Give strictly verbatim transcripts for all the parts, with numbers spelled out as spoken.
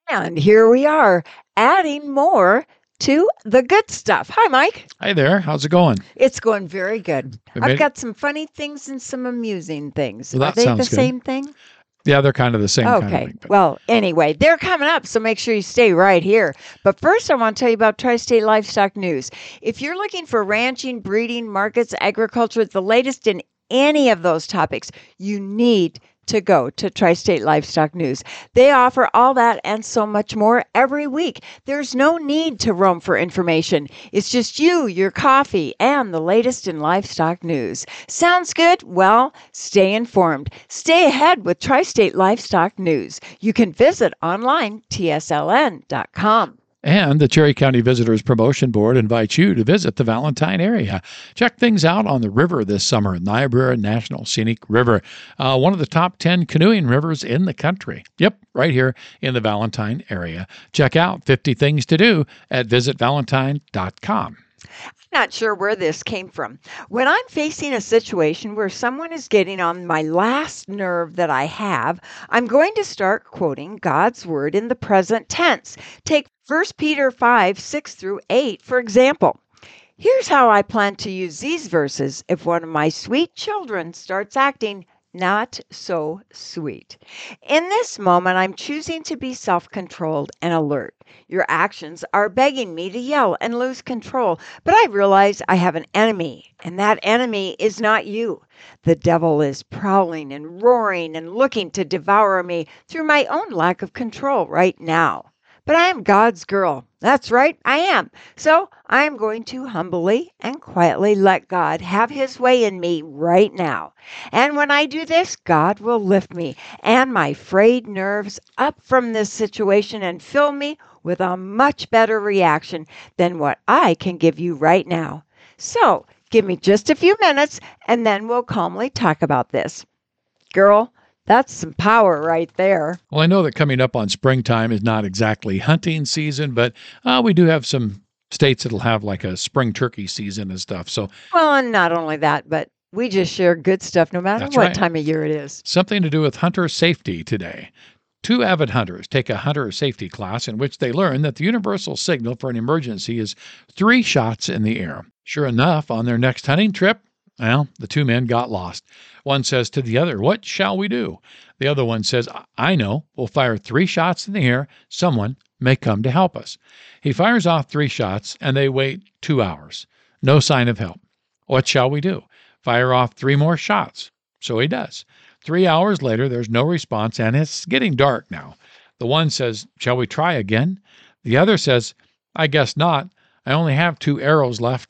And here we are, adding more to the good stuff. Hi, Mike. Hi there. How's it going? It's going very good. We I've made it? got some funny things and some amusing things. Well, Are that they the sounds good. same thing? Yeah, they're kind of the same kind of Okay. thing. but- Well, anyway, they're coming up, so make sure you stay right here. But first, I want to tell you about Tri-State Livestock News. If you're looking for ranching, breeding, markets, agriculture, the latest in any of those topics, you need to go to Tri-State Livestock News. They offer all that and so much more every week. There's no need to roam for information. It's just you, your coffee, and the latest in livestock news. Sounds good? Well, stay informed. Stay ahead with Tri-State Livestock News. You can visit online, T S L N dot com. And the Cherry County Visitors Promotion Board invites you to visit the Valentine area. Check things out on the river this summer, Niobrara National Scenic River, uh, one of the top ten canoeing rivers in the country. Yep, right here in the Valentine area. Check out fifty things to do at visit valentine dot com. Not sure where this came from. When I'm facing a situation where someone is getting on my last nerve that I have, I'm going to start quoting God's word in the present tense. Take First Peter five, six through eight, for example. Here's how I plan to use these verses if one of my sweet children starts acting not so sweet. In this moment, I'm choosing to be self-controlled and alert. Your actions are begging me to yell and lose control, but I realize I have an enemy, and that enemy is not you. The devil is prowling and roaring and looking to devour me through my own lack of control right now. But I am God's girl. That's right, I am. So I am going to humbly and quietly let God have his way in me right now. And when I do this, God will lift me and my frayed nerves up from this situation and fill me with a much better reaction than what I can give you right now. So give me just a few minutes and then we'll calmly talk about this. Girl, that's some power right there. Well, I know that coming up on springtime is not exactly hunting season, but uh, we do have some states that'll have like a spring turkey season and stuff. So Well, and not only that, but we just share good stuff no matter That's what right. time of year it is. something to do with hunter safety today. Two avid hunters take a hunter safety class in which they learn that the universal signal for an emergency is three shots in the air. Sure enough, on their next hunting trip, well, the two men got lost. One says to the other, "What shall we do?" The other one says, "I know. We'll fire three shots in the air. Someone may come to help us." He fires off three shots, and they wait two hours. No sign of help. What shall we do? Fire off three more shots. So he does. Three hours later, there's no response, and it's getting dark now. The one says, "Shall we try again?" The other says, "I guess not. I only have two arrows left."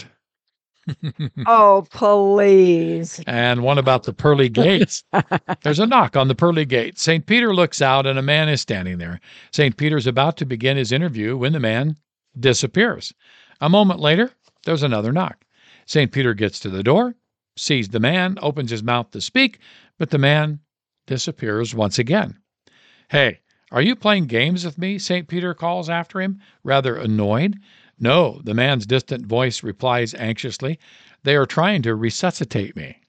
Oh, please. And one about the pearly gates. There's a knock on the pearly gate. Saint Peter looks out, and a man is standing there. Saint Peter's about to begin his interview when the man disappears. A moment later, there's another knock. Saint Peter gets to the door, sees the man, opens his mouth to speak, but the man disappears once again. "Hey, are you playing games with me?" Saint Peter calls after him, rather annoyed. "No," the man's distant voice replies anxiously. "They are trying to resuscitate me."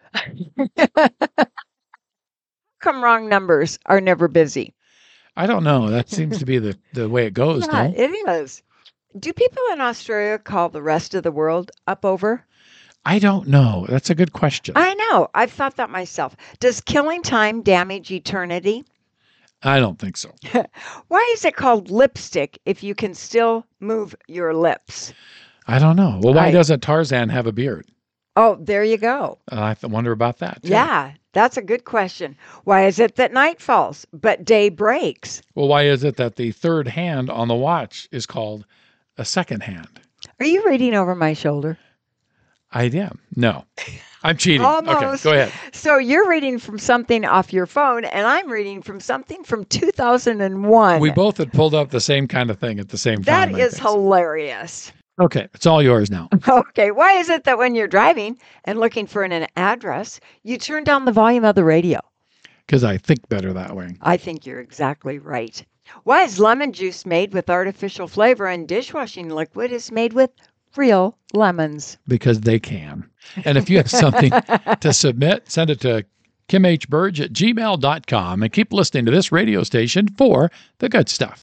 Come wrong numbers are never busy. I don't know. That seems to be the, the way it goes, Yeah, no? it is. Do people in Australia call the rest of the world up over? I don't know. That's a good question. I know. I've thought that myself. Does killing time damage eternity? I don't think so. Why is it called lipstick if you can still move your lips? I don't know. Well, why I- doesn't Tarzan have a beard? Oh, there you go. Uh, I th- wonder about that. too. Yeah, that's a good question. Why is it that night falls but day breaks? Well, why is it that the third hand on the watch is called a second hand? Are you reading over my shoulder? I am. No. I'm cheating. Okay, Almost. go ahead. So you're reading from something off your phone, and I'm reading from something from two thousand one. We both had pulled up the same kind of thing at the same That time. I is think. hilarious. Okay, it's all yours now. Okay, why is it that when you're driving and looking for an address, you turn down the volume of the radio? Because I think better that way. I think you're exactly right. Why is lemon juice made with artificial flavor and dishwashing liquid is made with real lemons? Because they can. And if you have something to submit, send it to kim h burge at gmail dot com and keep listening to this radio station for the good stuff.